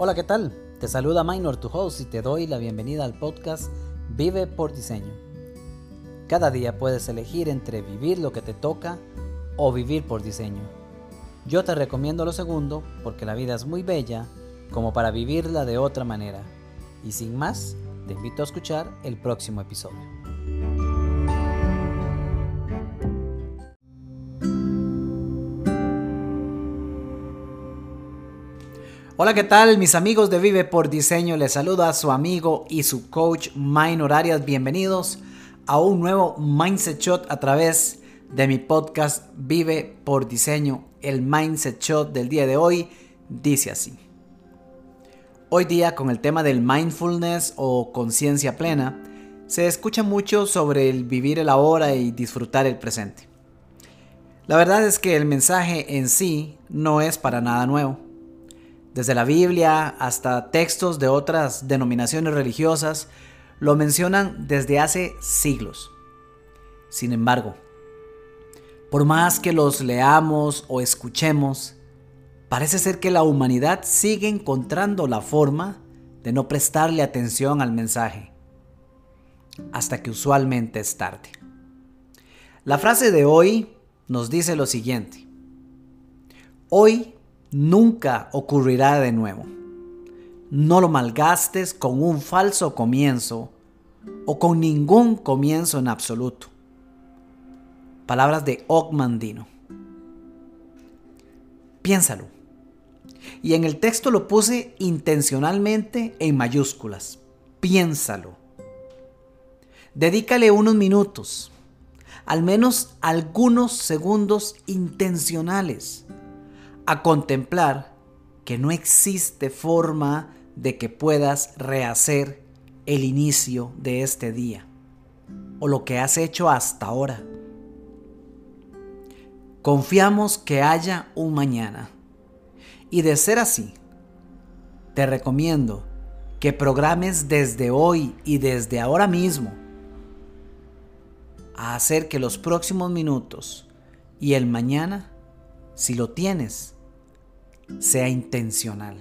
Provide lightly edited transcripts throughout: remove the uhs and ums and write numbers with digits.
Hola, ¿qué tal? Te saluda Minor, tu host, y te doy la bienvenida al podcast Vive por Diseño. Cada día puedes elegir entre vivir lo que te toca o vivir por diseño. Yo te recomiendo lo segundo porque la vida es muy bella como para vivirla de otra manera. Y sin más, te invito a escuchar el próximo episodio. Hola, ¿qué tal mis amigos de Vive por Diseño? Les saluda a su amigo y su coach Minor Arias. Bienvenidos a un nuevo Mindset Shot a través de mi podcast Vive por Diseño. El Mindset Shot del día de hoy dice así. Hoy día, con el tema del mindfulness o conciencia plena, se escucha mucho sobre el vivir el ahora y disfrutar el presente. La verdad es que el mensaje en sí no es para nada nuevo. Desde la Biblia hasta textos de otras denominaciones religiosas lo mencionan desde hace siglos. Sin embargo, por más que los leamos o escuchemos, parece ser que la humanidad sigue encontrando la forma de no prestarle atención al mensaje, hasta que usualmente es tarde. La frase de hoy nos dice lo siguiente: hoy nunca ocurrirá de nuevo. No lo malgastes con un falso comienzo o con ningún comienzo en absoluto. Palabras de Og Mandino. Piénsalo. Y en el texto lo puse intencionalmente en mayúsculas. Piénsalo. Dedícale unos minutos, al menos algunos segundos intencionales, a contemplar que no existe forma de que puedas rehacer el inicio de este día o lo que has hecho hasta ahora. Confiamos que haya un mañana, y de ser así, te recomiendo que programes desde hoy y desde ahora mismo a hacer que los próximos minutos y el mañana, si lo tienes, sea intencional.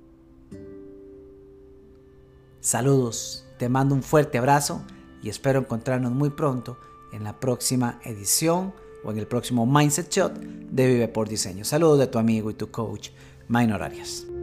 Saludos, te mando un fuerte abrazo y espero encontrarnos muy pronto en la próxima edición o en el próximo Mindset Shot de Vive por Diseño. Saludos de tu amigo y tu coach Minor Arias.